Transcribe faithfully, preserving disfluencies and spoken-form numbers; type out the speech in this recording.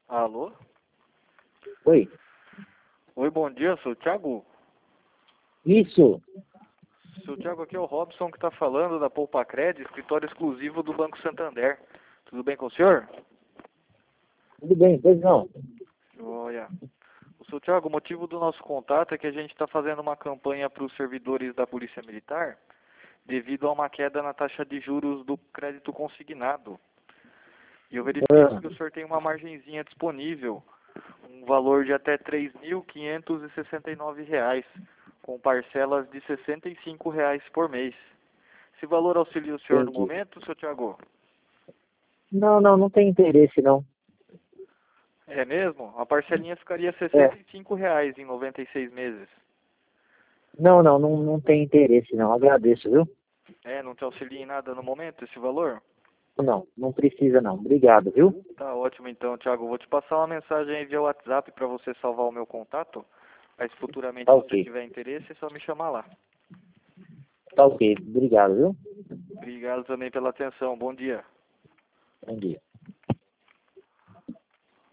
Alô? Oi. Oi, bom dia, sou o Thiago. Isso. Seu Thiago, aqui é o Robson que está falando da Poupa Cred, escritório exclusivo do Banco Santander. Tudo bem com o senhor? Tudo bem, pois não. Olha, o seu Thiago, o motivo do nosso contato é que a gente está fazendo uma campanha para os servidores da Polícia Militar devido a uma queda na taxa de juros do crédito consignado. E eu verifiquei Ah, que o senhor tem uma margenzinha disponível, um valor de até três mil quinhentos e sessenta e nove reais, com parcelas de sessenta e cinco reais por mês. Esse valor auxilia o senhor no entendi. momento, seu Thiago? Não, não, não tem interesse, não. É mesmo? A parcelinha ficaria É. sessenta e cinco reais em noventa e seis meses. Não, não, não, não tem interesse, não. Agradeço, viu? É, não te auxilia em nada no momento esse valor? Não, não precisa, não. Obrigado, viu? Tá ótimo então, Thiago. Vou te passar uma mensagem aí via WhatsApp para você salvar o meu contato. Mas futuramente, Tá se você ok. tiver interesse, é só me chamar lá. Tá ok. Obrigado, viu? Obrigado também pela atenção. Bom dia. Bom dia.